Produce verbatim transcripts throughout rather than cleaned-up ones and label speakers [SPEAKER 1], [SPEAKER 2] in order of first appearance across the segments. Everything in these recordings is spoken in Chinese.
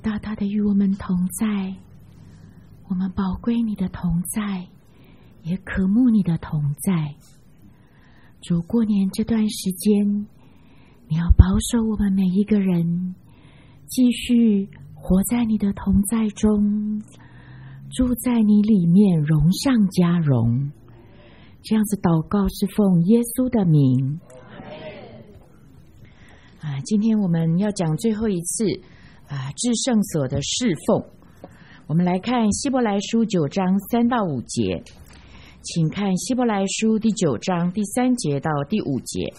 [SPEAKER 1] 大大的与我们同在，我们宝贵你的同在，也渴慕你的同在。主，过年这段时间，你要保守我们每一个人，继续活在你的同在中，住在你里面，荣上加荣。这样子祷告是奉耶稣的名。啊，今天我们要讲最后一次啊，至圣所的侍奉。我们来看希伯来书九章三到五节，请看希伯来书第九章第三节到第五节。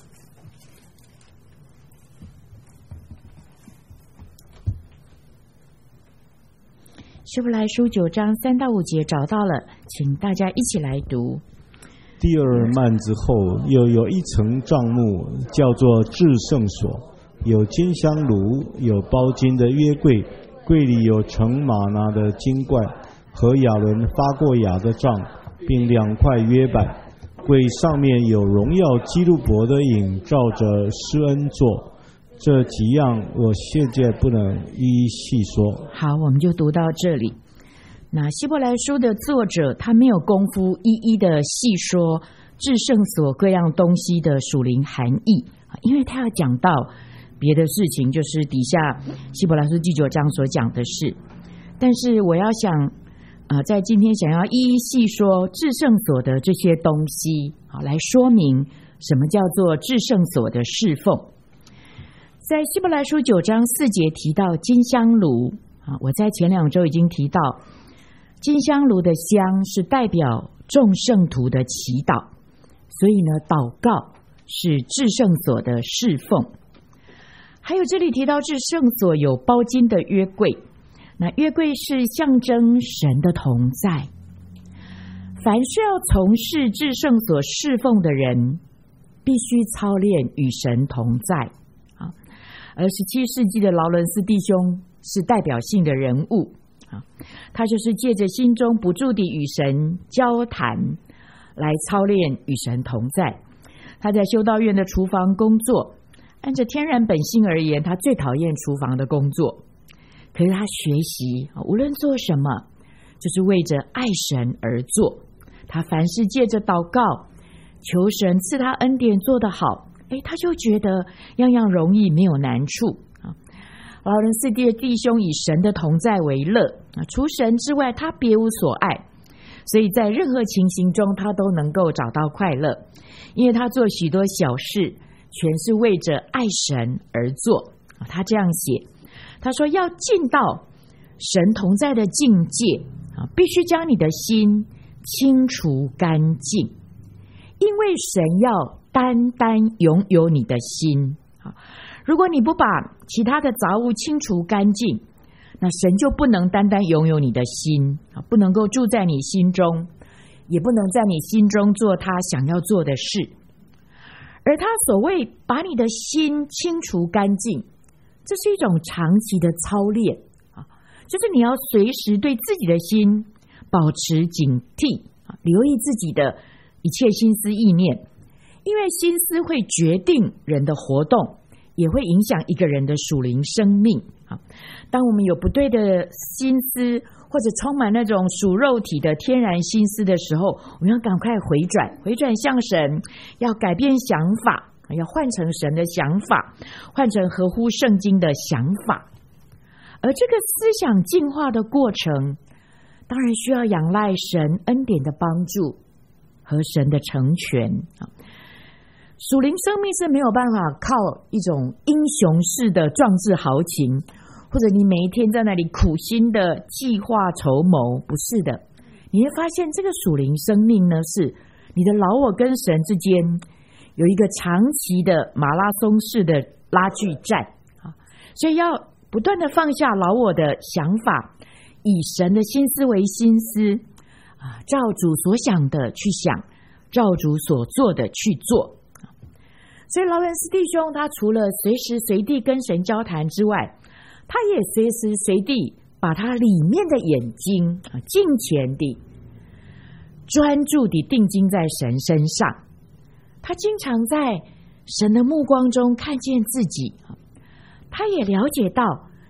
[SPEAKER 1] 希伯来书九章三到五节找到了，请大家一起来读。
[SPEAKER 2] 第二幔之后，又有一层帐幕，叫做至圣所，有金香炉，有包金的约柜，柜里有盛玛拿的金罐，和亚伦发过芽的杖，并两块约板。柜上面有荣耀基路伯的影，照着施恩座。这几样我现在不能一一细说。
[SPEAKER 1] 好，我们就读到这里。那希伯来书的作者他没有功夫一一的细说至圣所各样东西的属灵含义，因为他要讲到别的事情，就是底下希伯来书第九章所讲的事。但是我要想呃，在今天想要一一细说至圣所的这些东西，好来说明什么叫做至圣所的侍奉。在希伯来书九章四节提到金香炉，我在前两周已经提到金香炉的香是代表众圣徒的祈祷，所以呢，祷告是至圣所的侍奉。还有这里提到至圣所有包金的约柜，那约柜是象征神的同在。凡是要从事至圣所侍奉的人，必须操练与神同在。而十七世纪的劳伦斯弟兄是代表性的人物，他就是借着心中不住地与神交谈来操练与神同在。他在修道院的厨房工作，按照天然本性而言，他最讨厌厨房的工作，可是他学习无论做什么就是为着爱神而做。他凡事借着祷告求神赐他恩典做得好，诶，他就觉得样样容易，没有难处。劳伦斯弟弟兄以神的同在为乐，除神之外他别无所爱，所以在任何情形中他都能够找到快乐，因为他做许多小事全是为着爱神而做。他这样写，他说要进到神同在的境界，必须将你的心清除干净，因为神要单单拥有你的心。如果你不把其他的杂物清除干净，那神就不能单单拥有你的心，不能够住在你心中，也不能在你心中做他想要做的事。而他所谓把你的心清除干净，这是一种长期的操练，就是你要随时对自己的心保持警惕，留意自己的一切心思意念，因为心思会决定人的活动，也会影响一个人的属灵生命。当我们有不对的心思，或者充满那种属肉体的天然心思的时候，我们要赶快回转，回转向神，要改变想法，要换成神的想法，换成合乎圣经的想法。而这个思想进化的过程，当然需要仰赖神恩典的帮助和神的成全。属灵生命是没有办法靠一种英雄式的壮志豪情，或者你每一天在那里苦心的计划筹谋，不是的。你会发现这个属灵生命呢，是你的老我跟神之间有一个长期的马拉松式的拉锯战，所以要不断的放下老我的想法，以神的心思为心思，照主所想的去想，照主所做的去做。所以劳伦斯弟兄他除了随时随地跟神交谈之外，他也随时随地把他里面的眼睛尽全地专注地定睛在神身上。他经常在神的目光中看见自己，他也了解到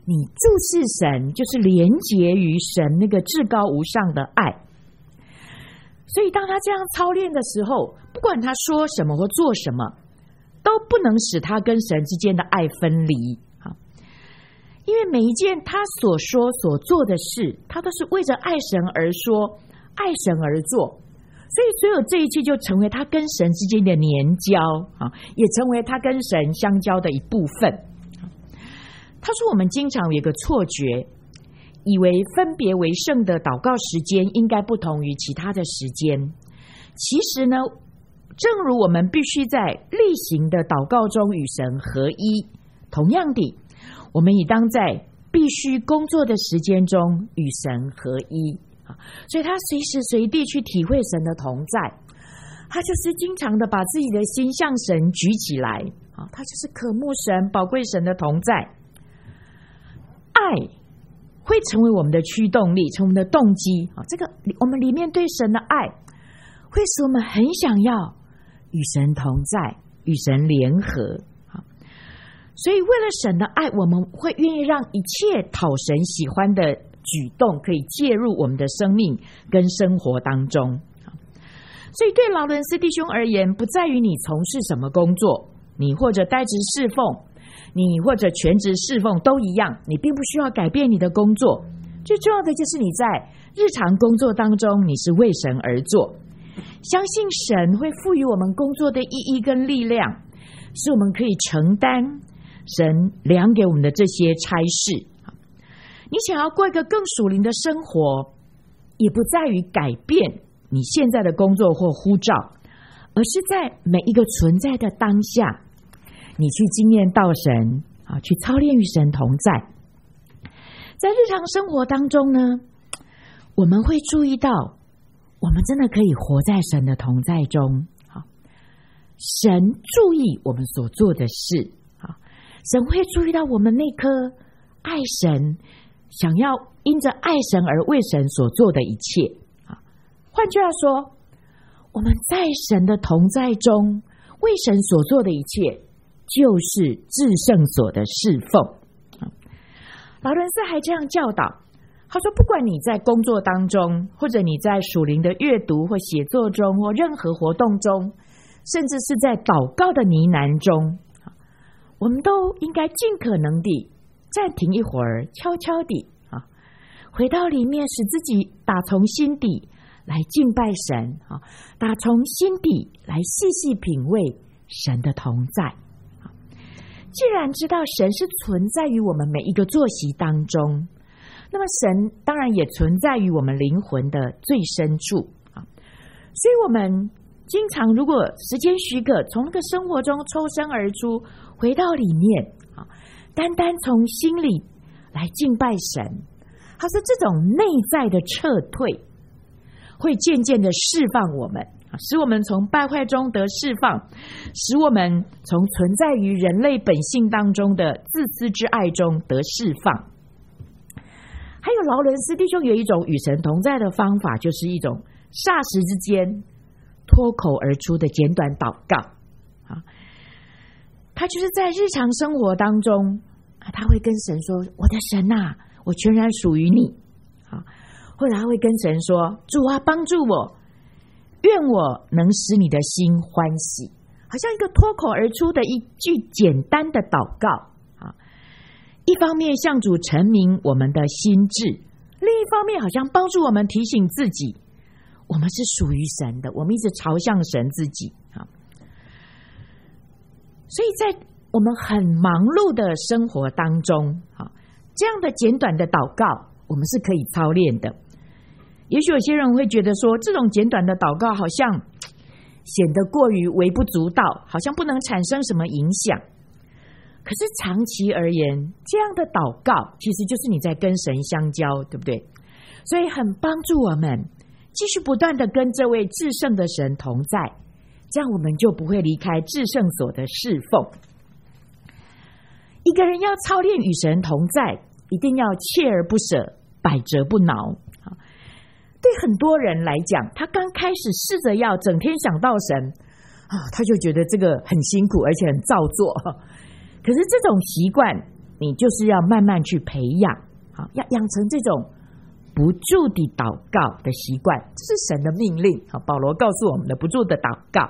[SPEAKER 1] 你注视神，就是连结于神那个至高无上的爱。所以当他这样操练的时候，不管他说什么或做什么，都不能使他跟神之间的爱分离。因为每一件他所说所做的事，他都是为着爱神而说，爱神而做，所以所有这一切就成为他跟神之间的黏交，也成为他跟神相交的一部分。他说我们经常有一个错觉，以为分别为圣的祷告时间应该不同于其他的时间。其实呢，正如我们必须在例行的祷告中与神合一，同样的，我们也当在必须工作的时间中与神合一。所以他随时随地去体会神的同在，他就是经常的把自己的心向神举起来，他就是渴慕神、宝贵神的同在。爱会成为我们的驱动力，成为我们的动机。这个我们里面对神的爱会使我们很想要与神同在，与神联合。所以为了神的爱，我们会愿意让一切讨神喜欢的举动可以介入我们的生命跟生活当中。所以对劳伦斯弟兄而言，不在于你从事什么工作，你或者代职侍奉，你或者全职侍奉都一样，你并不需要改变你的工作。最重要的就是你在日常工作当中，你是为神而做，相信神会赋予我们工作的意义跟力量，使我们可以承担神量给我们的这些差事。你想要过一个更属灵的生活，也不在于改变你现在的工作或呼召，而是在每一个存在的当下，你去经验到神，去操练与神同在。在日常生活当中呢，我们会注意到，我们真的可以活在神的同在中。神注意我们所做的事，神会注意到我们那颗爱神，想要因着爱神而为神所做的一切。换句话说，我们在神的同在中为神所做的一切，就是至圣所的侍奉。劳伦斯还这样教导，他说不管你在工作当中，或者你在属灵的阅读或写作中，或任何活动中，甚至是在祷告的呢喃中，我们都应该尽可能地暂停一会儿，悄悄地回到里面，使自己打从心底来敬拜神，打从心底来细细品味神的同在。既然知道神是存在于我们每一个作息当中，那么神当然也存在于我们灵魂的最深处。所以我们经常如果时间许可，从那个生活中抽身而出，回到里面，单单从心里来敬拜神。他说这种内在的撤退会渐渐的释放我们，使我们从败坏中得释放，使我们从存在于人类本性当中的自私之爱中得释放。还有劳伦斯弟兄有一种与神同在的方法，就是一种霎时之间脱口而出的简短祷告。他就是在日常生活当中，他会跟神说，我的神啊，我全然属于你。或者他会跟神说，主啊，帮助我，愿我能使你的心欢喜。好像一个脱口而出的一句简单的祷告，一方面向主陈明我们的心志，另一方面好像帮助我们提醒自己，我们是属于神的，我们一直朝向神自己。所以在我们很忙碌的生活当中，这样的简短的祷告我们是可以操练的。也许有些人会觉得说，这种简短的祷告好像显得过于微不足道，好像不能产生什么影响。可是长期而言，这样的祷告其实就是你在跟神相交，对不对？所以很帮助我们继续不断的跟这位至圣的神同在，这样我们就不会离开至圣所的侍奉。一个人要操练与神同在，一定要锲而不舍，百折不挠。对很多人来讲，他刚开始试着要整天想到神，他就觉得这个很辛苦，而且很造作。可是这种习惯你就是要慢慢去培养，好，要养成这种不住地祷告的习惯，这是神的命令。好，保罗告诉我们的不住的祷告。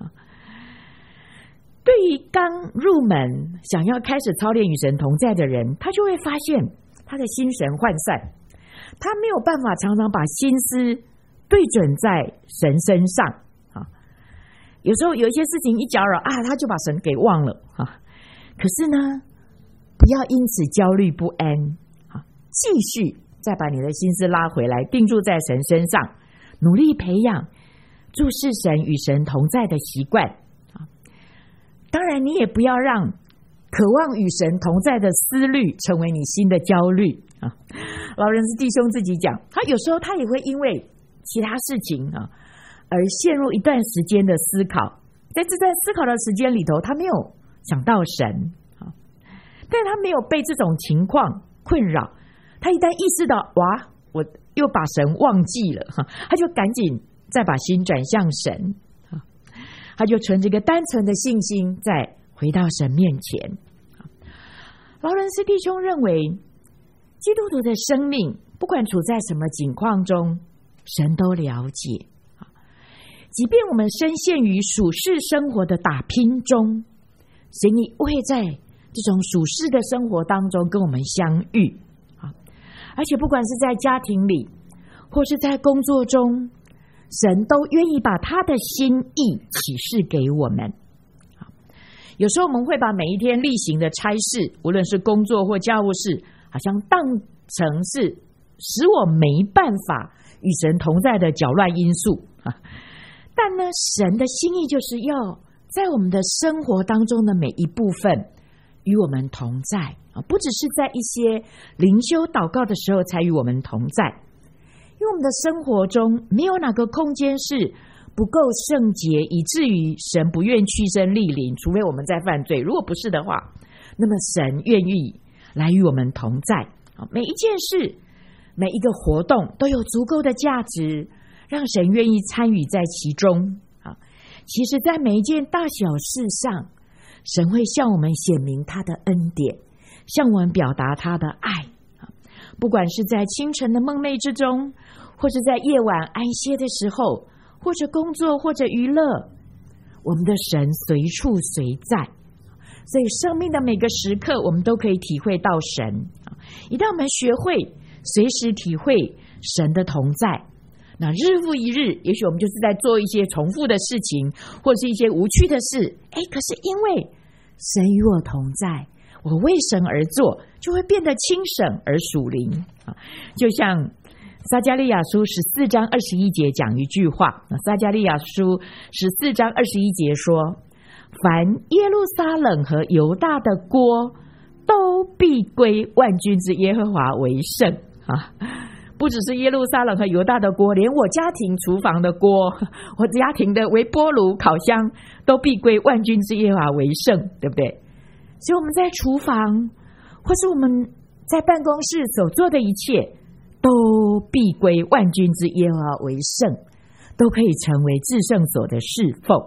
[SPEAKER 1] 对于刚入门想要开始操练与神同在的人，他就会发现他的心神涣散，他没有办法常常把心思对准在神身上。有时候有一些事情一搅扰啊，他就把神给忘了。可是呢，不要因此焦虑不安，继续再把你的心思拉回来，定住在神身上，努力培养注视神与神同在的习惯。当然你也不要让渴望与神同在的思虑成为你心的焦虑啊。劳伦斯弟兄自己讲，他有时候他也会因为其他事情啊而陷入一段时间的思考，在这段思考的时间里头，他没有想到神啊，但他没有被这种情况困扰，他一旦意识到哇，我又把神忘记了，他就赶紧再把心转向神，他就存着一个单纯的信心再回到神面前。劳伦斯弟兄认为，基督徒的生命不管处在什么境况中，神都了解，即便我们深陷于属世生活的打拼中，神也会在这种属世的生活当中跟我们相遇，而且不管是在家庭里或是在工作中，神都愿意把他的心意启示给我们。有时候我们会把每一天例行的差事，无论是工作或家务事，好像当成是使我没办法与神同在的搅乱因素。但呢，神的心意就是要在我们的生活当中的每一部分与我们同在，不只是在一些灵修祷告的时候才与我们同在。因为我们的生活中没有哪个空间是不够圣洁，以至于神不愿屈身莅临，除非我们在犯罪。如果不是的话，那么神愿意来与我们同在。每一件事，每一个活动都有足够的价值，让神愿意参与在其中。其实在每一件大小事上，神会向我们显明他的恩典，向我们表达他的爱。不管是在清晨的梦寐之中，或是在夜晚安歇的时候，或者工作或者娱乐，我们的神随处随在。所以生命的每个时刻我们都可以体会到神。一旦我们学会随时体会神的同在，那日复一日，也许我们就是在做一些重复的事情，或是一些无趣的事，诶可是因为神与我同在，我为神而做，就会变得轻省而属灵。就像撒迦利亚书十四章二十一节讲一句话，撒迦利亚书十四章二十一节说，凡耶路撒冷和犹大的锅都必归万军之耶和华为圣啊！不只是耶路撒冷和犹大的锅，连我家庭厨房的锅，我家庭的微波炉烤箱都必归万军之耶和华为圣，对不对？所以我们在厨房或是我们在办公室所做的一切，都必归万军之耶和华为圣，都可以成为至圣所的侍奉。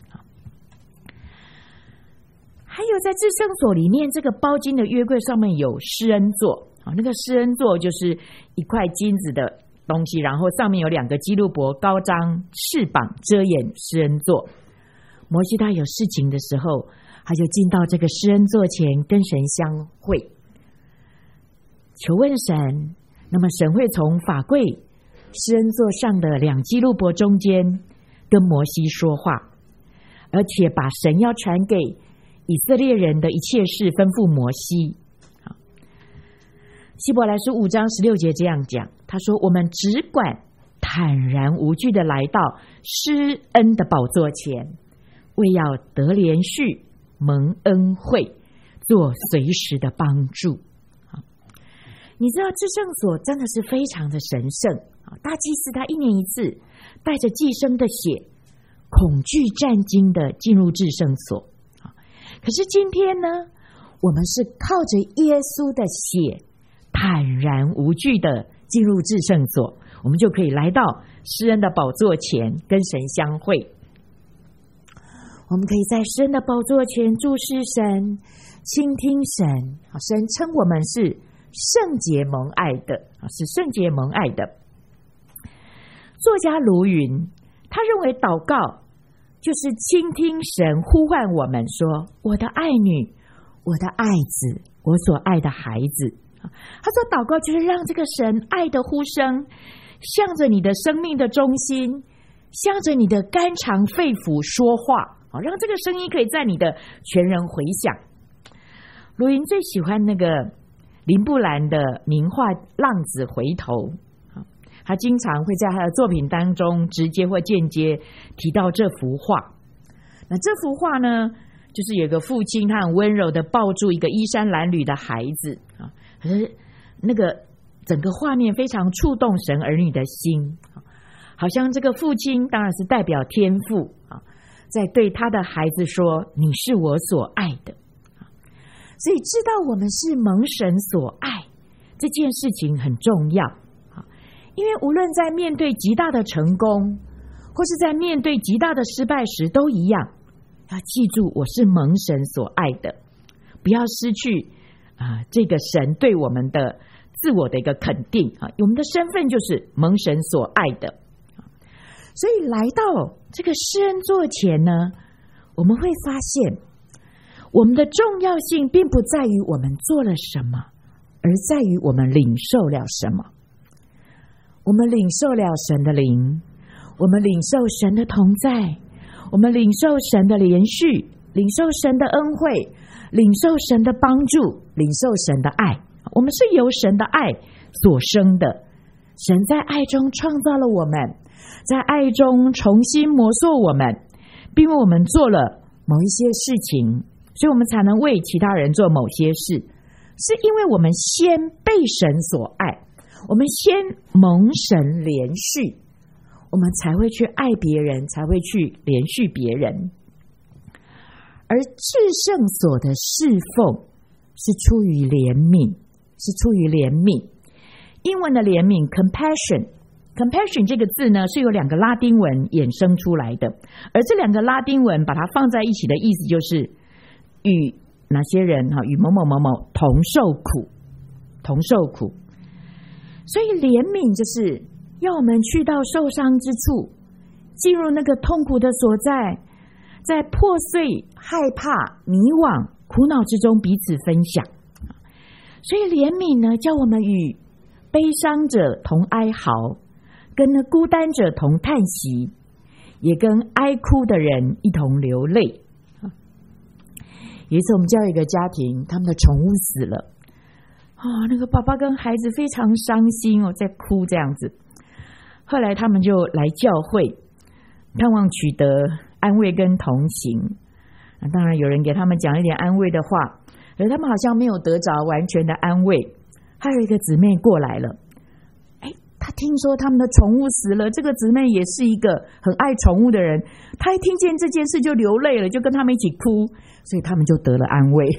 [SPEAKER 1] 还有在至圣所里面，这个包金的约柜上面有施恩座，那个施恩座就是一块金子的东西，然后上面有两个基路伯高张翅膀遮掩施恩座。摩西他有事情的时候，他就进到这个施恩座前跟神相会，求问神，那么神会从法柜施恩座上的两基路伯中间跟摩西说话，而且把神要传给以色列人的一切事吩咐摩西。希伯来书五章十六节这样讲，他说，我们只管坦然无惧的来到施恩的宝座前，为要得连续蒙恩惠，做随时的帮助。你知道至圣所真的是非常的神圣，大祭司他一年一次带着祭牲的血，恐惧战惊的进入至圣所。可是今天呢，我们是靠着耶稣的血坦然无惧的进入至圣所，我们就可以来到施恩的宝座前跟神相会。我们可以在施恩的宝座前注视神， 倾听神，神称我们是圣洁蒙爱的，是圣洁蒙爱的。作家卢云他认为祷告就是倾听神呼唤我们说，我的爱女，我的爱子，我所爱的孩子。他说祷告就是让这个神爱的呼声向着你的生命的中心，向着你的肝肠肺腑说话，让这个声音可以在你的全人回响。卢云最喜欢那个林布兰的名画《浪子回头》，他经常会在他的作品当中直接或间接提到这幅画。那这幅画呢，就是有个父亲，他很温柔的抱住一个衣衫褴褛的孩子，可是那个整个画面非常触动神儿女的心，好像这个父亲当然是代表天父，在对他的孩子说，你是我所爱的。所以知道我们是蒙神所爱这件事情很重要，因为无论在面对极大的成功或是在面对极大的失败时都一样，要记住我是蒙神所爱的，不要失去、啊、这个神对我们的自我的一个肯定、啊、我们的身份就是蒙神所爱的。所以来到这个施恩座前呢，我们会发现我们的重要性并不在于我们做了什么，而在于我们领受了什么。我们领受了神的灵，我们领受神的同在，我们领受神的连续，领受神的恩惠，领受神的帮助，领受神的爱。我们是由神的爱所生的，神在爱中创造了我们，在爱中重新磨塑我们，并为我们做了某一些事情，所以我们才能为其他人做某些事，是因为我们先被神所爱，我们先蒙神连续，我们才会去爱别人，才会去连续别人。而至圣所的侍奉是出于怜悯，是出于怜悯。英文的怜悯 compassion compassion 这个字呢，是由两个拉丁文衍生出来的，而这两个拉丁文把它放在一起的意思就是与哪些人与某某某某同受苦，同受苦。所以怜悯就是要我们去到受伤之处，进入那个痛苦的所在，在破碎、害怕、迷惘、苦恼之中彼此分享。所以怜悯呢，叫我们与悲伤者同哀嚎，跟那孤单者同叹息，也跟哀哭的人一同流泪。有一次我们教有一个家庭，他们的宠物死了，哦，那个爸爸跟孩子非常伤心哦，在哭这样子。后来他们就来教会，盼望取得安慰跟同行。当然有人给他们讲一点安慰的话，而他们好像没有得着完全的安慰。还有一个姊妹过来了，哎，她听说他们的宠物死了，这个姊妹也是一个很爱宠物的人，她一听见这件事就流泪了，就跟他们一起哭，所以他们就得了安慰。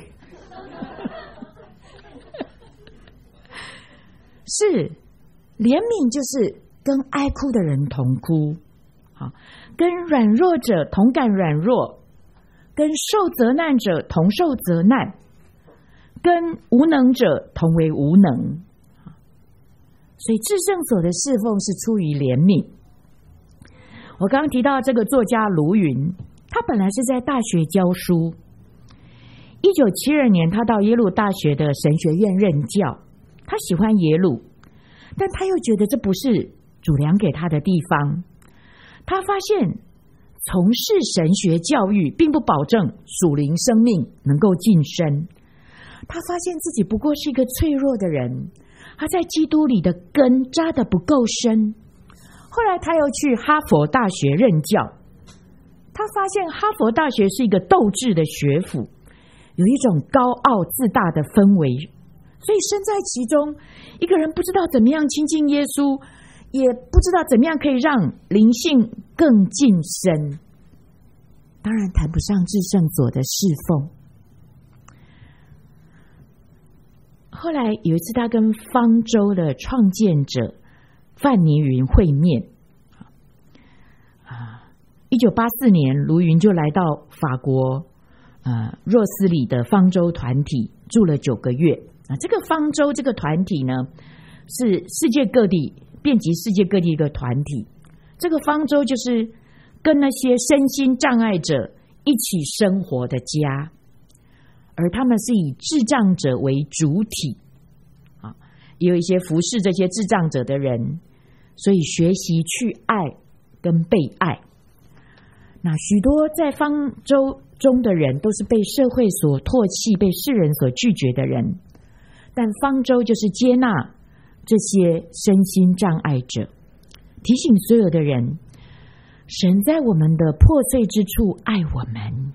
[SPEAKER 1] 是，怜悯就是跟哀哭的人同哭，好，跟软弱者同感软弱，跟受责难者同受责难，跟无能者同为无能。所以至圣所的侍奉是出于怜悯。我刚刚提到这个作家卢云，他本来是在大学教书，一九七二年他到耶鲁大学的神学院任教，他喜欢耶鲁，但他又觉得这不是主良给他的地方。他发现从事神学教育并不保证属灵生命能够晋升，他发现自己不过是一个脆弱的人，他在基督里的根扎得不够深。后来他又去哈佛大学任教，他发现哈佛大学是一个斗志的学府，有一种高傲自大的氛围，所以身在其中，一个人不知道怎么样亲近耶稣，也不知道怎么样可以让灵性更晋升，当然谈不上至圣所的侍奉。后来有一次他跟方舟的创建者范尼云会面，一九八四年卢云就来到法国呃若斯里的方舟团体住了九个月啊。这个方舟这个团体呢，是世界各地遍及世界各地一个团体。这个方舟就是跟那些身心障碍者一起生活的家，而他们是以智障者为主体啊，也有一些服侍这些智障者的人，所以学习去爱跟被爱。那许多在方舟中的人都是被社会所唾弃、被世人所拒绝的人，但方舟就是接纳这些身心障碍者，提醒所有的人，神在我们的破碎之处爱我们。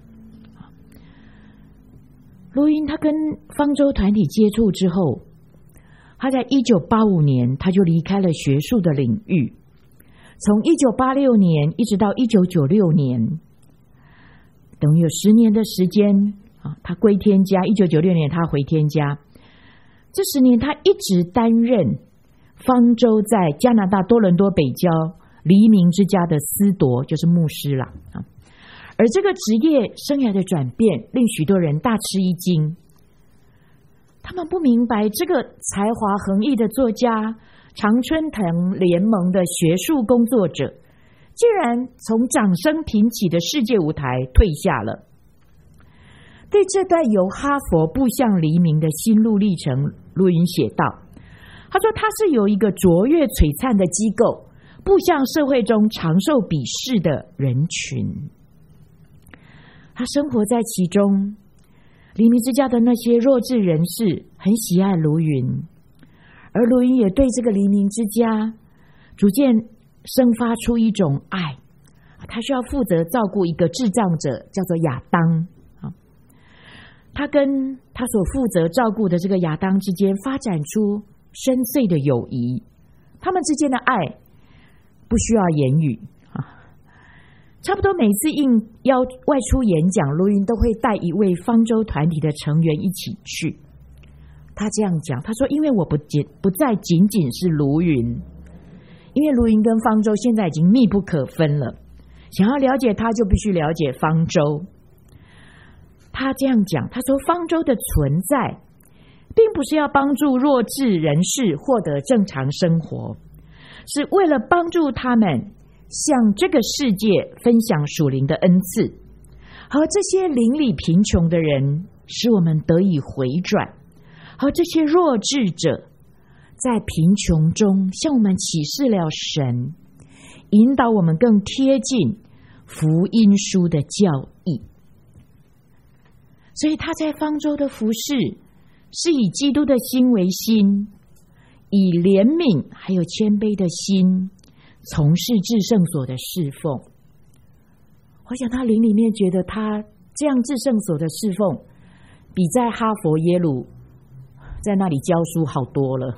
[SPEAKER 1] 罗云他跟方舟团体接触之后，他在一九八五年他就离开了学术的领域，从一九八六年一直到一九九六年，等于有十年的时间啊，他归天家。一九九六年他回天家，这十年他一直担任方舟在加拿大多伦多北郊黎明之家的司铎，就是牧师啦啊。而这个职业生涯的转变令许多人大吃一惊，他们不明白这个才华横溢的作家，常春藤联盟的学术工作者，竟然从掌声频起的世界舞台退下了。对这段由哈佛步向黎明的心路历程，陆云写道，他说他是由一个卓越璀璨的机构步向社会中常受鄙视的人群，他生活在其中。黎明之家的那些弱智人士很喜爱卢云，而卢云也对这个黎明之家逐渐生发出一种爱。他需要负责照顾一个智障者，叫做亚当。他跟他所负责照顾的这个亚当之间发展出深邃的友谊，他们之间的爱不需要言语。差不多每次应邀外出演讲，卢云都会带一位方舟团体的成员一起去。他这样讲，他说，因为我不仅不再仅仅是卢云，因为卢云跟方舟现在已经密不可分了，想要了解他就必须了解方舟。他这样讲，他说方舟的存在并不是要帮助弱智人士获得正常生活，是为了帮助他们向这个世界分享属灵的恩赐，和这些邻里贫穷的人使我们得以回转，和这些弱智者在贫穷中向我们启示了神，引导我们更贴近福音书的教义。所以他在方舟的服事是以基督的心为心，以怜悯还有谦卑的心从事至圣所的侍奉。我想他灵里面觉得他这样至圣所的侍奉比在哈佛耶鲁在那里教书好多了。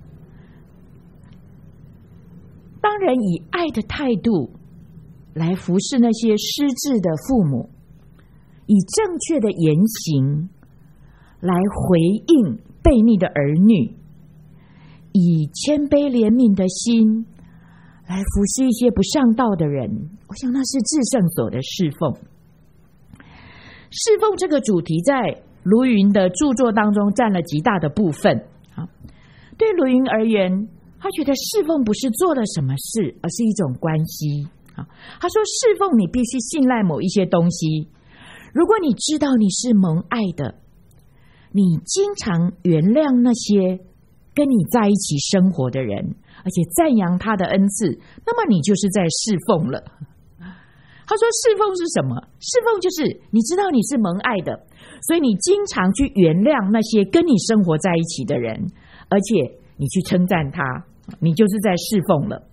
[SPEAKER 1] 当然以爱的态度来服侍那些失智的父母，以正确的言行来回应悖逆的儿女，以谦卑怜悯的心来服侍一些不上道的人。我想那是至圣所的侍奉。侍奉这个主题在卢云的著作当中占了极大的部分。对卢云而言，他觉得侍奉不是做了什么事，而是一种关系。他说侍奉你必须信赖某一些东西，如果你知道你是蒙爱的，你经常原谅那些跟你在一起生活的人，而且赞扬他的恩赐，那么你就是在侍奉了。他说侍奉是什么？侍奉就是你知道你是蒙爱的，所以你经常去原谅那些跟你生活在一起的人，而且你去称赞他，你就是在侍奉了。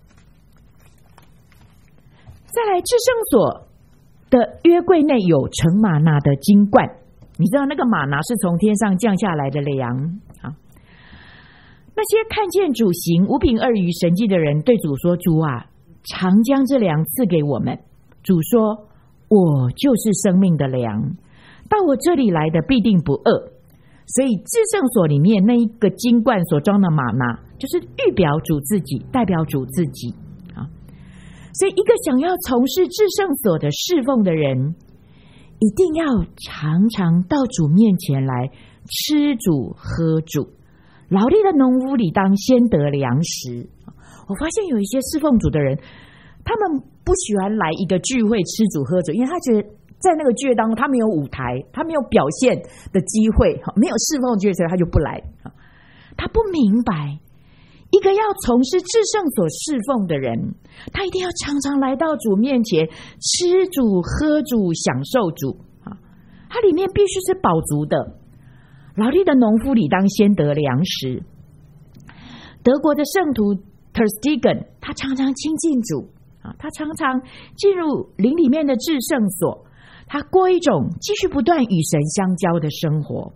[SPEAKER 1] 再来，至圣所的约柜内有盛玛拿的金罐，你知道那个玛拿是从天上降下来的粮啊。那些看见主行五饼二鱼神迹的人对主说，主啊，常将这粮赐给我们。主说，我就是生命的粮，到我这里来的必定不饿。所以至圣所里面那一个金罐所装的玛拿，就是预表主自己，代表主自己啊。所以一个想要从事至圣所的侍奉的人， 一定要常常到主面前来吃主喝主。劳力的农夫理当先得粮食。我发现有一些侍奉主的人，他们不喜欢来一个聚会吃主喝主，因为他觉得在那个聚会当中他没有舞台，他没有表现的机会，没有侍奉聚会，所以他就不来。他不明白，一个要从事至圣所侍奉的人，他一定要常常来到主面前吃主喝主享受主，他里面必须是饱足的。劳力的农夫理当先得粮食。德国的圣徒 Tersteegen 他常常亲近主，他常常进入灵里面的至圣所，他过一种继续不断与神相交的生活。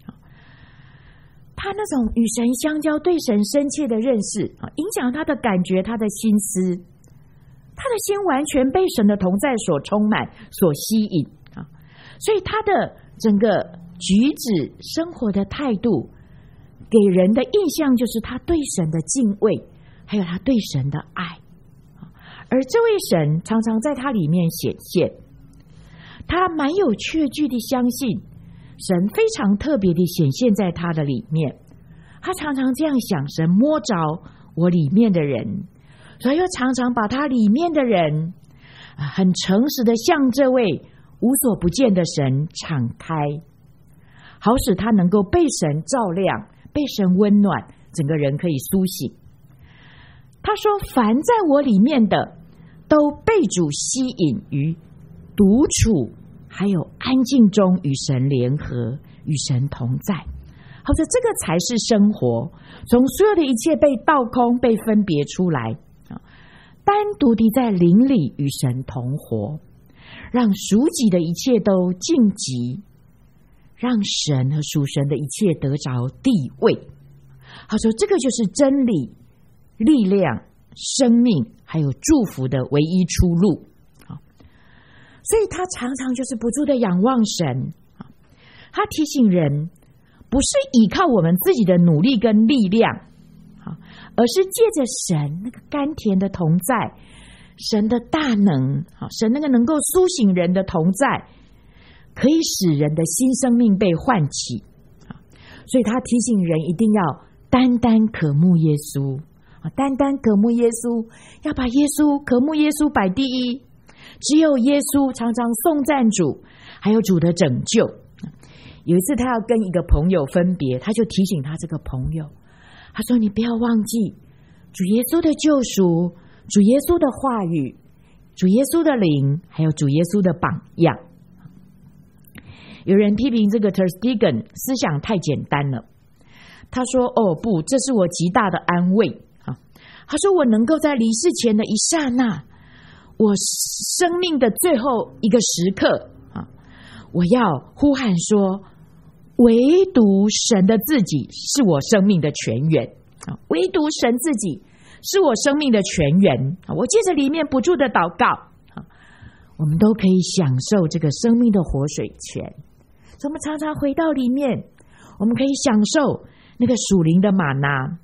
[SPEAKER 1] 他那种与神相交，对神深切的认识，影响他的感觉，他的心思，他的心完全被神的同在所充满，所吸引。所以他的整个举止生活的态度给人的印象就是他对神的敬畏，还有他对神的爱。而这位神常常在他里面显现，他蛮有确据的相信神非常特别的显现在他的里面。他常常这样想，神摸着我里面的人，所以又常常把他里面的人很诚实的向这位无所不见的神敞开，好使他能够被神照亮，被神温暖，整个人可以苏醒。他说，凡在我里面的都被主吸引于独处还有安静中与神联合，与神同在。好的，这个才是生活，从所有的一切被倒空，被分别出来，单独地在灵里与神同活，让属己的一切都晋级，让神和属神的一切得着地位。他说，这个就是真理、力量、生命还有祝福的唯一出路。所以他常常就是不住的仰望神，他提醒人不是依靠我们自己的努力跟力量，而是借着神那个甘甜的同在，神的大能，神那个能够苏醒人的同在，可以使人的新生命被唤起。所以他提醒人一定要单单渴慕耶稣，单单渴慕耶稣，要把耶稣渴慕耶稣摆第一。只有耶稣常常颂赞主，还有主的拯救。有一次他要跟一个朋友分别，他就提醒他这个朋友，他说，你不要忘记主耶稣的救赎，主耶稣的话语，主耶稣的灵，还有主耶稣的榜样。有人批评这个 Tersteegen 思想太简单了，他说，哦不，这是我极大的安慰。他说，我能够在离世前的一刹那，我生命的最后一个时刻，我要呼喊说，唯独神的自己是我生命的泉源，唯独神自己是我生命的泉源。我借着里面不住的祷告，我们都可以享受这个生命的活水泉。所以我们常常回到里面，我们可以享受那个属灵的玛拿。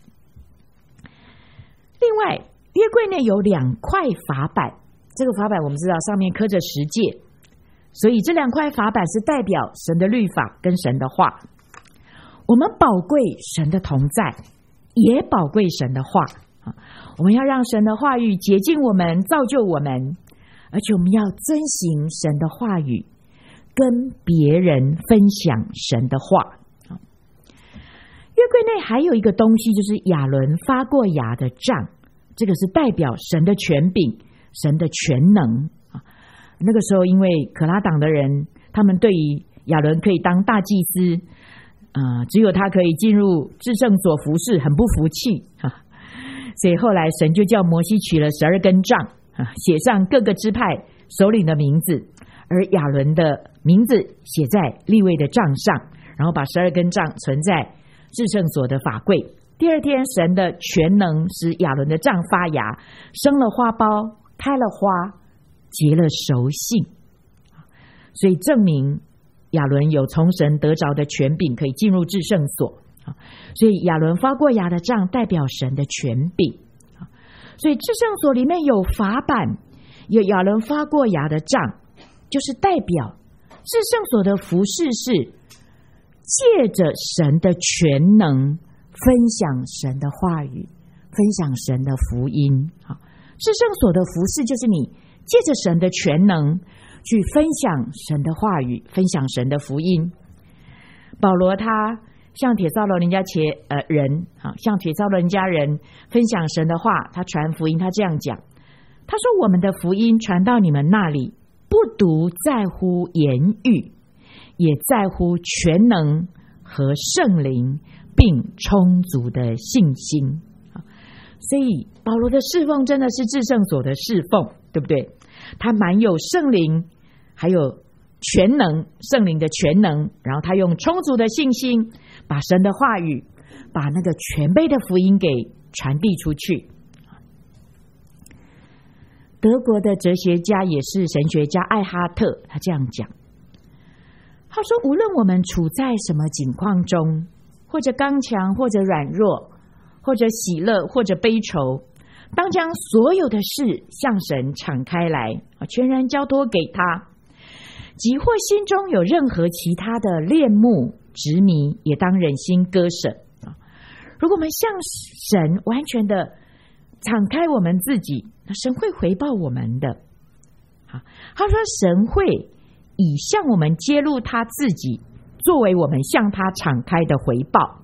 [SPEAKER 1] 另外，约柜内有两块法板，这个法板我们知道上面刻着十诫，所以这两块法板是代表神的律法跟神的话。我们宝贵神的同在，也宝贵神的话。我们要让神的话语洁净我们，造就我们，而且我们要遵行神的话语，跟别人分享神的话。约柜内还有一个东西，就是亚伦发过芽的杖，这个是代表神的权柄，神的全能。那个时候因为可拉党的人，他们对于亚伦可以当大祭司，呃、只有他可以进入至圣所服侍，很不服气，所以后来神就叫摩西取了十二根杖，写上各个支派首领的名字，而亚伦的名字写在利未的杖上，然后把十二根杖存在至圣所的法柜。第二天，神的全能使亚伦的杖发芽，生了花苞，开了花，结了熟杏，所以证明亚伦有从神得着的权柄，可以进入至圣所。所以亚伦发过芽的杖代表神的权柄，所以至圣所里面有法版，有亚伦发过芽的杖，就是代表至圣所的服事是借着神的全能分享神的话语，分享神的福音。好，至圣所的服事就是你借着神的全能去分享神的话语，分享神的福音。保罗他向帖撒罗尼迦前呃人，好，向帖撒罗尼迦人分享神的话，他传福音，他这样讲，他说：“我们的福音传到你们那里，不独在乎言语，也在乎全能和圣灵，并充足的信心。”所以保罗的侍奉真的是至圣所的侍奉，对不对？他满有圣灵，还有全能，圣灵的全能，然后他用充足的信心把神的话语，把那个全备的福音给传递出去。德国的哲学家也是神学家艾哈特，他这样讲，他说：无论我们处在什么境况中，或者刚强，或者软弱，或者喜乐，或者悲愁，当将所有的事向神敞开来，全然交托给他，即或心中有任何其他的恋慕执迷，也当忍心割舍。如果我们向神完全的敞开我们自己，那神会回报我们的。他说神会以向我们揭露他自己，作为我们向他敞开的回报。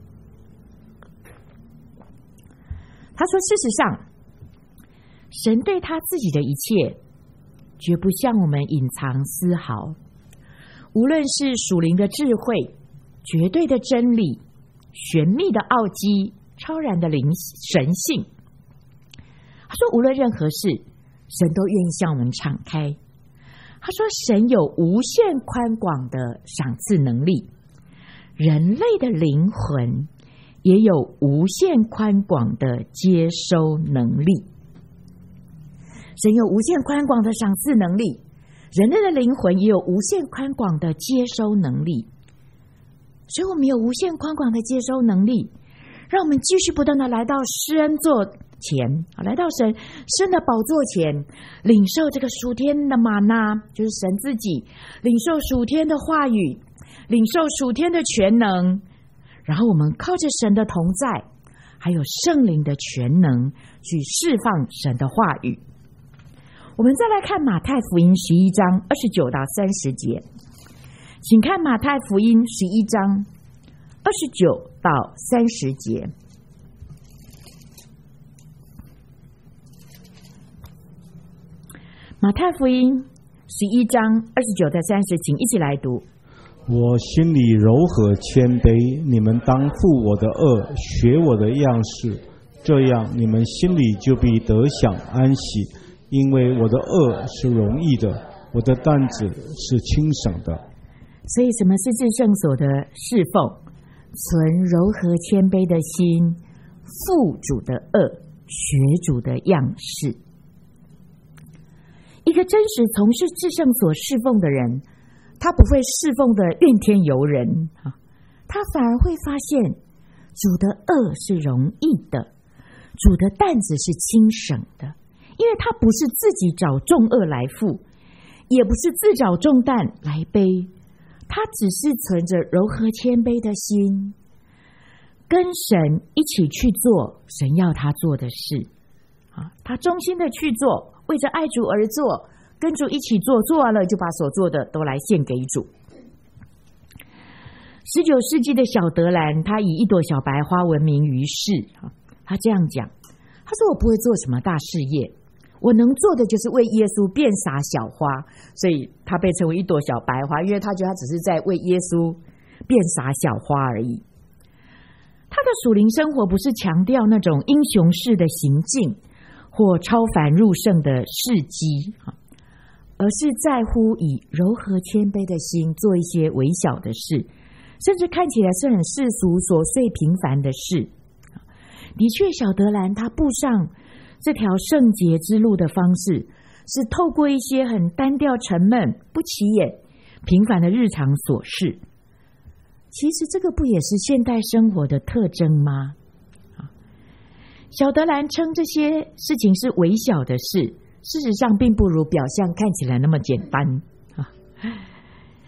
[SPEAKER 1] 他说事实上，神对他自己的一切绝不向我们隐藏丝毫，无论是属灵的智慧、绝对的真理、玄秘的奥迹、超然的灵神性。他说无论任何事，神都愿意向我们敞开。他说神有无限宽广的赏赐能力，人类的灵魂也有无限宽广的接收能力。神有无限宽广的赏赐能力，人类的灵魂也有无限宽广的接收能力。所以我们有无限宽广的接收能力，让我们继续不断的来到施恩座前，来到神施恩的宝座前，领受这个属天的玛纳，就是神自己，领受属天的话语，领受属天的全能，然后我们靠着神的同在，还有圣灵的全能去释放神的话语。我们再来看马太福音十一章二十九到三十节，请看马太福音十一章二十九到三十节。马太福音十一章二十九到三十，请一起来读。
[SPEAKER 2] 我心里柔和谦卑，你们当负我的恶，学我的样式，这样你们心里就必得享安息，因为我的恶是容易的，我的担子是轻省的。
[SPEAKER 1] 所以什么是至圣所的侍奉？存柔和谦卑的心，负主的恶，学主的样式。一个真实从事至圣所侍奉的人，他不会侍奉的怨天尤人，他反而会发现主的恶是容易的，主的担子是轻省的，因为他不是自己找重恶来负，也不是自找重担来背，他只是存着柔和谦卑的心，跟神一起去做神要他做的事。他忠心的去做，为着爱主而做，跟主一起做，做完了就把所做的都来献给主。十九世纪的小德兰，他以一朵小白花闻名于世。他这样讲，他说我不会做什么大事业，我能做的就是为耶稣遍撒小花，所以他被称为一朵小白花，因为他觉得他只是在为耶稣遍撒小花而已。他的属灵生活不是强调那种英雄式的行径或超凡入圣的事迹，而是在乎以柔和谦卑的心做一些微小的事，甚至看起来是很世俗琐碎平凡的事。的确，小德兰他步上这条圣洁之路的方式，是透过一些很单调沉闷不起眼平凡的日常琐事。其实这个不也是现代生活的特征吗？小德兰称这些事情是微小的事，事实上并不如表象看起来那么简单。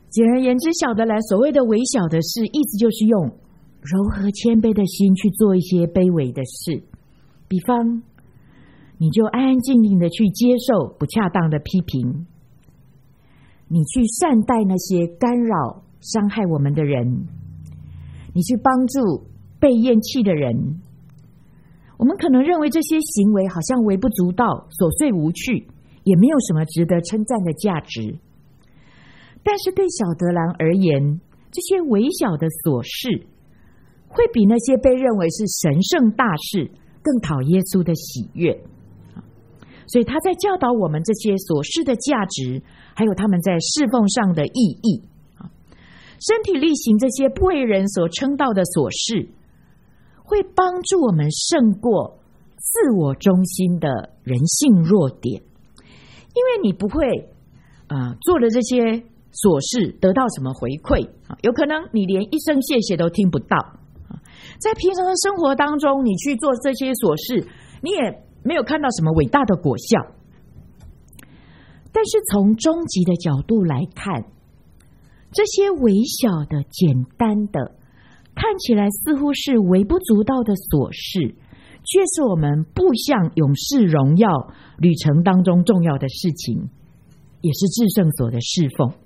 [SPEAKER 1] 简而言之，小德兰所谓的微小的事，意思就是用柔和谦卑的心去做一些卑微的事。比方，你就安安静静的去接受不恰当的批评，你去善待那些干扰伤害我们的人，你去帮助被厌弃的人。我们可能认为这些行为好像微不足道，琐碎无趣，也没有什么值得称赞的价值。但是对小德兰而言，这些微小的琐事会比那些被认为是神圣大事更讨耶稣的喜悦。所以他在教导我们这些琐事的价值，还有他们在侍奉上的意义。身体力行这些不为人所称道的琐事，会帮助我们胜过自我中心的人性弱点。因为你不会、呃、做了这些琐事得到什么回馈，有可能你连一声谢谢都听不到。在平常的生活当中，你去做这些琐事，你也没有看到什么伟大的果效。但是从终极的角度来看，这些微小的、简单的，看起来似乎是微不足道的琐事，却是我们步向永世荣耀旅程当中重要的事情，也是至圣所的侍奉。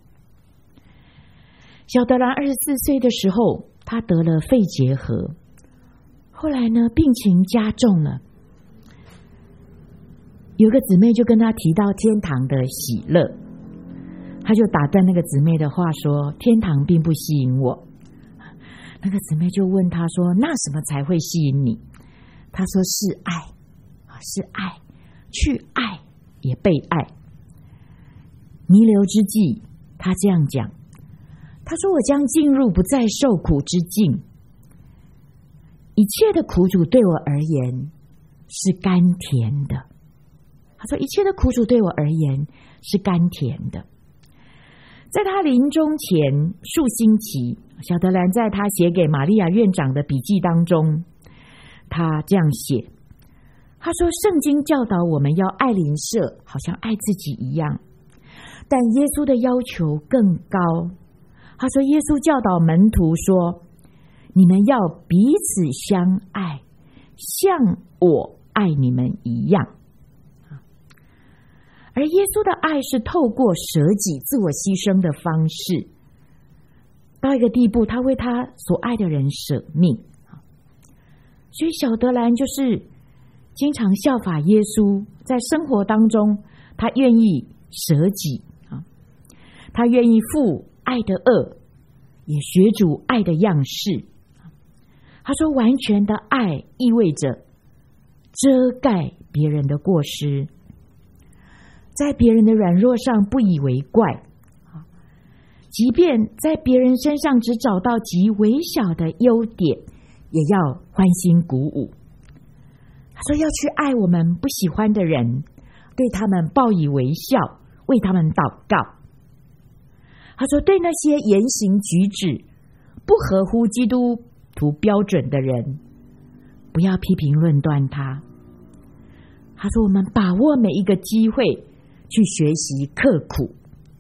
[SPEAKER 1] 小德兰二十四岁的时候，他得了肺结核，后来呢，病情加重了。有个姊妹就跟他提到天堂的喜乐，他就打断那个姊妹的话说：“天堂并不吸引我。”那个姊妹就问他说：“那什么才会吸引你？”他说：“是爱，是爱，去爱也被爱。”弥留之际，他这样讲。他说：“我将进入不再受苦之境，一切的苦楚对我而言是甘甜的。”他说：“一切的苦楚对我而言是甘甜的。”在他临终前数星期，小德兰在他写给玛利亚院长的笔记当中，他这样写，他说：“圣经教导我们要爱邻舍，好像爱自己一样，但耶稣的要求更高。他说，耶稣教导门徒说，你们要彼此相爱，像我爱你们一样。”而耶稣的爱是透过舍己、自我牺牲的方式，到一个地步，他为他所爱的人舍命。所以小德兰就是经常效法耶稣，在生活当中，他愿意舍己，他愿意负爱的恶，也学主爱的样式。他说，完全的爱意味着遮盖别人的过失，在别人的软弱上不以为怪，即便在别人身上只找到极微小的优点，也要欢欣鼓舞。他说，要去爱我们不喜欢的人，对他们报以微笑，为他们祷告。他说，对那些言行举止不合乎基督徒标准的人，不要批评论断他。他说，我们把握每一个机会去学习刻苦。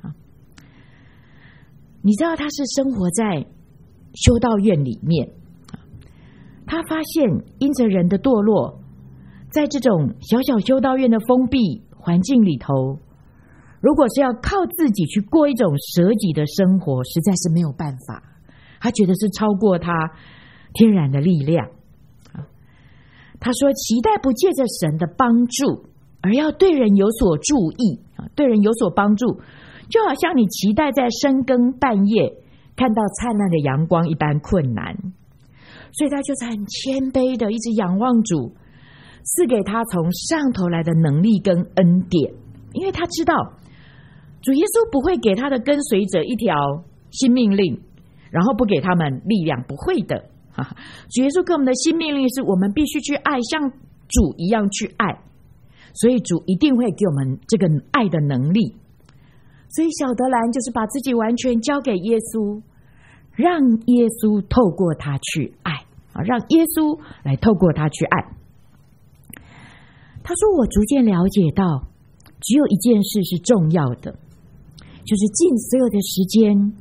[SPEAKER 1] 你知道他是生活在修道院里面，他发现因着人的堕落，在这种小小修道院的封闭环境里头，如果是要靠自己去过一种舍己的生活，实在是没有办法。他觉得是超过他天然的力量。他说，期待不借着神的帮助，而要对人有所注意，对人有所帮助，就好像你期待在深更半夜看到灿烂的阳光一般困难。所以他就是很谦卑的一直仰望主赐给他从上头来的能力跟恩典，因为他知道主耶稣不会给他的跟随者一条新命令，然后不给他们力量，不会的。主耶稣给我们的新命令是我们必须去爱，像主一样去爱，所以主一定会给我们这个爱的能力。所以小德兰就是把自己完全交给耶稣，让耶稣透过他去爱，让耶稣来透过他去爱。他说，我逐渐了解到只有一件事是重要的，就是尽所有的时间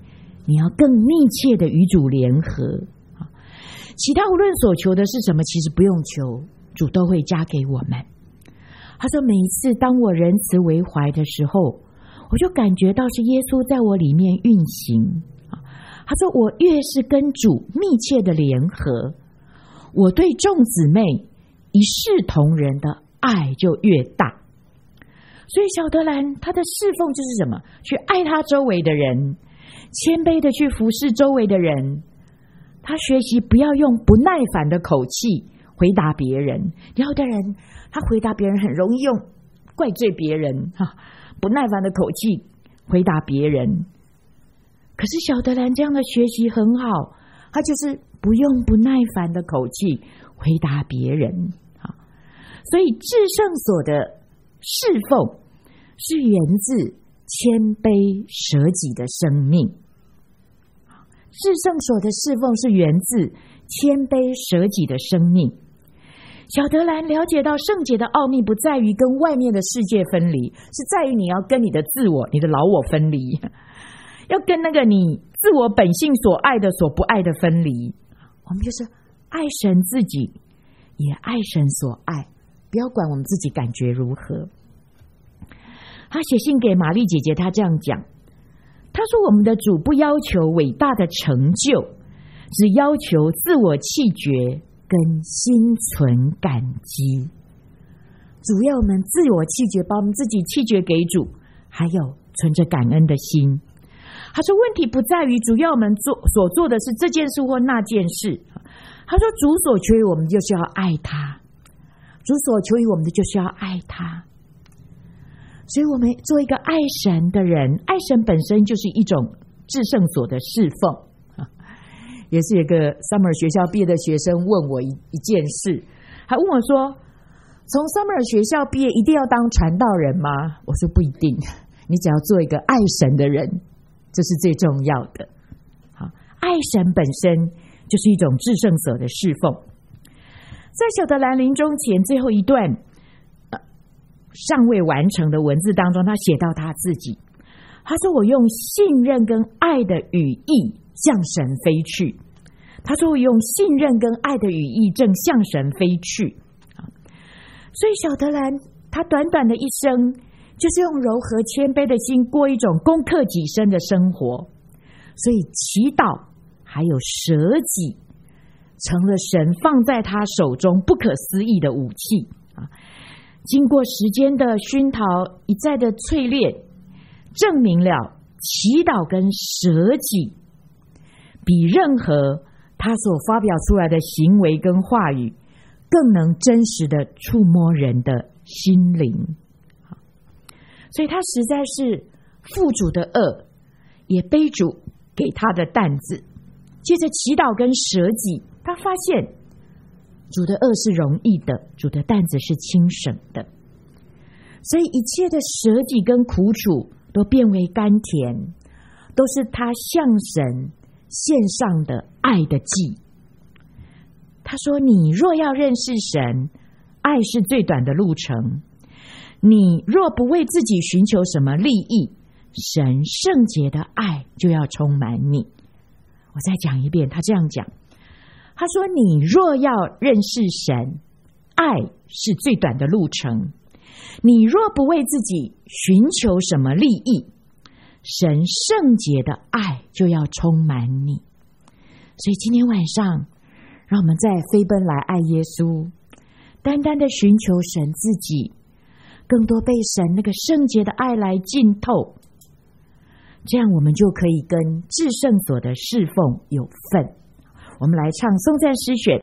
[SPEAKER 1] 你要更密切的与主联合。其他无论所求的是什么，其实不用求，主都会加给我们。他说每一次当我仁慈为怀的时候，我就感觉到是耶稣在我里面运行。他说我越是跟主密切的联合，我对众姊妹一视同仁的爱就越大。所以小德兰他的侍奉就是什么？去爱他周围的人，谦卑的去服侍周围的人。他学习不要用不耐烦的口气回答别人。有的人他回答别人很容易用怪罪别人，不耐烦的口气回答别人。可是小德兰这样的学习很好，他就是不用不耐烦的口气回答别人。所以至圣所的侍奉是源自谦卑舍己的生命。至圣所的侍奉是源自谦卑舍己的生命。小德兰了解到圣洁的奥秘不在于跟外面的世界分离，是在于你要跟你的自我、你的老我分离，要跟那个你自我本性所爱的、所不爱的分离。我们就是爱神自己，也爱神所爱，不要管我们自己感觉如何。他写信给玛丽姐姐，他这样讲，他说我们的主不要求伟大的成就，只要求自我弃绝跟心存感激。主要我们自我弃绝，把我们自己弃绝给主，还有存着感恩的心。他说问题不在于主要我们做所做的是这件事或那件事，他说主所求于我们就是要爱他，主所求于我们的就是要爱他。所以我们做一个爱神的人，爱神本身就是一种至圣所的侍奉。也是有个 Summer 学校毕业的学生问我一一件事，还问我说，从 Summer 学校毕业一定要当传道人吗？我说不一定，你只要做一个爱神的人，这是最重要的。好，爱神本身就是一种至圣所的侍奉。在小德兰临终前最后一段尚未完成的文字当中，他写到他自己，他说我用信任跟爱的羽翼向神飞去。他说我用信任跟爱的羽翼正向神飞去。所以小德兰他短短的一生就是用柔和谦卑的心过一种攻克己身的生活。所以祈祷还有舍己成了神放在他手中不可思议的武器。经过时间的熏陶，一再的淬炼，证明了祈祷跟舍己比任何他所发表出来的行为跟话语更能真实的触摸人的心灵。所以他实在是负主的恶，也背主给他的担子。接着祈祷跟舍己，他发现主的恶是容易的，主的担子是轻省的。所以一切的舍己跟苦楚都变为甘甜，都是他向神献上的爱的祭。他说你若要认识神，爱是最短的路程。你若不为自己寻求什么利益，神圣洁的爱就要充满你。我再讲一遍，他这样讲，他说你若要认识神，爱是最短的路程。你若不为自己寻求什么利益，神圣洁的爱就要充满你。所以今天晚上让我们再飞奔来爱耶稣，单单的寻求神自己，更多被神那个圣洁的爱来浸透，这样我们就可以跟至圣所的侍奉有份。我们来唱颂赞诗选